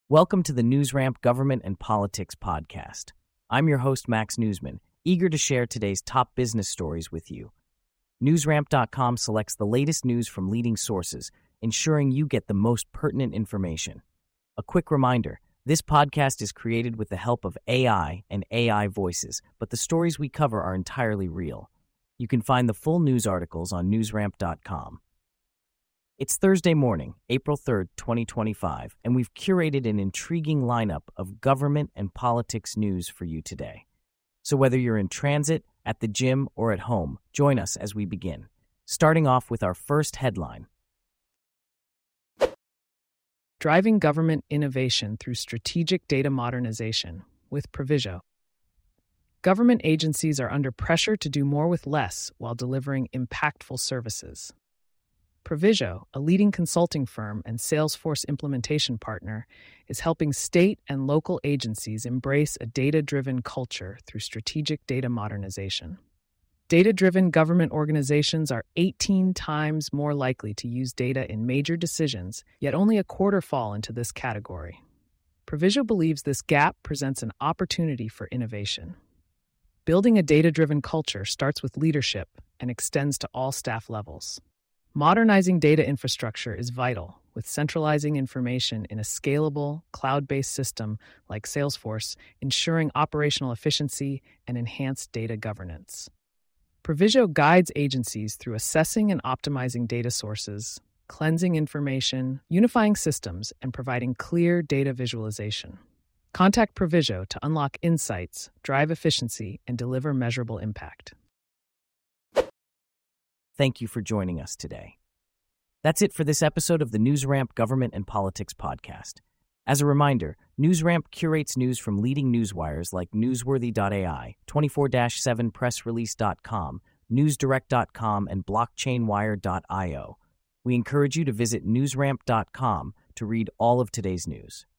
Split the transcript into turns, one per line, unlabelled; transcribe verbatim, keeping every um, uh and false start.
Welcome to the NewsRamp Government and Politics podcast. I'm your host, Max Newsman, eager to share today's top business stories with you. NewsRamp dot com selects the latest news from leading sources, ensuring you get the most pertinent information. A quick reminder, this podcast is created with the help of A I and A I voices, but the stories we cover are entirely real. You can find the full news articles on NewsRamp dot com. It's Thursday morning, April third, twenty twenty-five, and we've curated an intriguing lineup of government and politics news for you today. So whether you're in transit, at the gym, or at home, join us as we begin. Starting off with our first headline.
Driving Government Innovation Through Strategic Data Modernization with Proviso. Government agencies are under pressure to do more with less while delivering impactful services. Proviso, a leading consulting firm and Salesforce implementation partner, is helping state and local agencies embrace a data-driven culture through strategic data modernization. Data-driven government organizations are eighteen times more likely to use data in major decisions, yet only a quarter fall into this category. Proviso believes this gap presents an opportunity for innovation. Building a data-driven culture starts with leadership and extends to all staff levels. Modernizing data infrastructure is vital, with centralizing information in a scalable, cloud-based system like Salesforce ensuring operational efficiency and enhanced data governance. Proviso guides agencies through assessing and optimizing data sources, cleansing information, unifying systems, and providing clear data visualization. Contact Proviso to unlock insights, drive efficiency, and deliver measurable impact.
Thank you for joining us today. That's it for this episode of the NewsRamp Government and Politics podcast. As a reminder, NewsRamp curates news from leading newswires like Newsworthy dot A I, twenty-four seven press release dot com, newsdirect dot com, and blockchain wire dot io. We encourage you to visit newsramp dot com to read all of today's news.